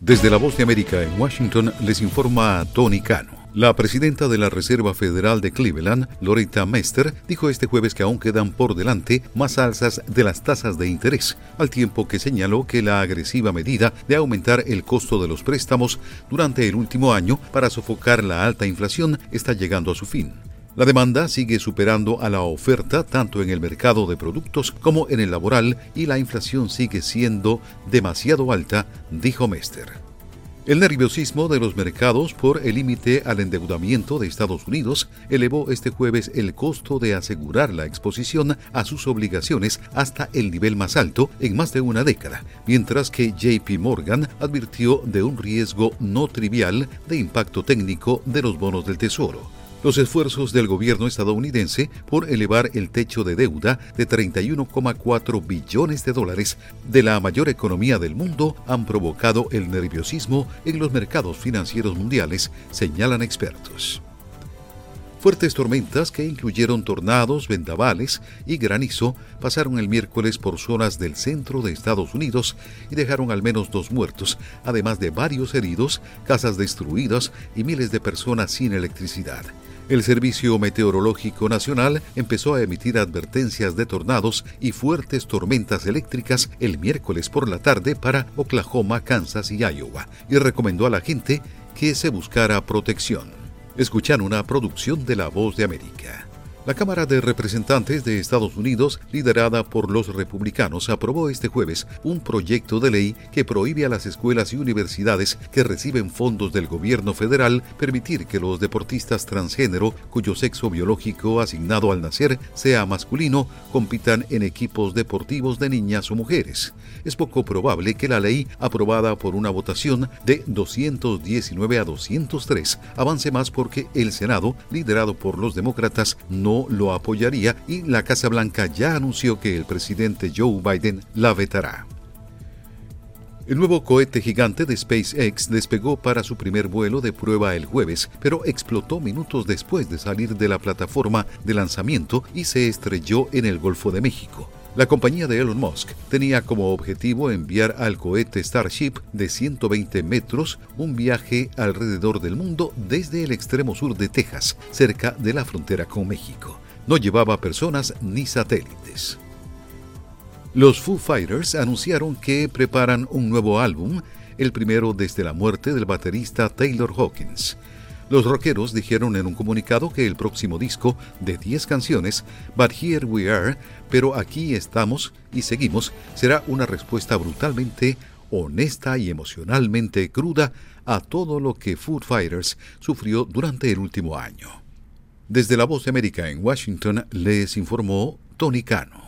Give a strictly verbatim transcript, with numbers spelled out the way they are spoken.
Desde La Voz de América en Washington les informa Tony Cano. La presidenta de la Reserva Federal de Cleveland, Loretta Mester, dijo este jueves que aún quedan por delante más alzas de las tasas de interés, al tiempo que señaló que la agresiva medida de aumentar el costo de los préstamos durante el último año para sofocar la alta inflación está llegando a su fin. La demanda sigue superando a la oferta tanto en el mercado de productos como en el laboral y la inflación sigue siendo demasiado alta, dijo Mester. El nerviosismo de los mercados por el límite al endeudamiento de Estados Unidos elevó este jueves el costo de asegurar la exposición a sus obligaciones hasta el nivel más alto en más de una década, mientras que J P Morgan advirtió de un riesgo no trivial de impacto técnico de los bonos del Tesoro. Los esfuerzos del gobierno estadounidense por elevar el techo de deuda de treinta y uno coma cuatro billones de dólares de la mayor economía del mundo han provocado el nerviosismo en los mercados financieros mundiales, señalan expertos. Fuertes tormentas que incluyeron tornados, vendavales y granizo pasaron el miércoles por zonas del centro de Estados Unidos y dejaron al menos dos muertos, además de varios heridos, casas destruidas y miles de personas sin electricidad. El Servicio Meteorológico Nacional empezó a emitir advertencias de tornados y fuertes tormentas eléctricas el miércoles por la tarde para Oklahoma, Kansas y Iowa, y recomendó a la gente que se buscara protección. Escuchan una producción de La Voz de América. La Cámara de Representantes de Estados Unidos, liderada por los republicanos, aprobó este jueves un proyecto de ley que prohíbe a las escuelas y universidades que reciben fondos del gobierno federal permitir que los deportistas transgénero, cuyo sexo biológico asignado al nacer sea masculino, compitan en equipos deportivos de niñas o mujeres. Es poco probable que la ley, aprobada por una votación de doscientos diecinueve a doscientos tres, avance más porque el Senado, liderado por los demócratas, no lo apoyaría y la Casa Blanca ya anunció que el presidente Joe Biden la vetará. El nuevo cohete gigante de SpaceX despegó para su primer vuelo de prueba el jueves, pero explotó minutos después de salir de la plataforma de lanzamiento y se estrelló en el Golfo de México. La compañía de Elon Musk tenía como objetivo enviar al cohete Starship de ciento veinte metros un viaje alrededor del mundo desde el extremo sur de Texas, cerca de la frontera con México. No llevaba personas ni satélites. Los Foo Fighters anunciaron que preparan un nuevo álbum, el primero desde la muerte del baterista Taylor Hawkins. Los rockeros dijeron en un comunicado que el próximo disco, de diez canciones, But Here We Are, pero aquí estamos y seguimos, será una respuesta brutalmente honesta y emocionalmente cruda a todo lo que Foo Fighters sufrió durante el último año. Desde La Voz de América en Washington les informó Tony Cano.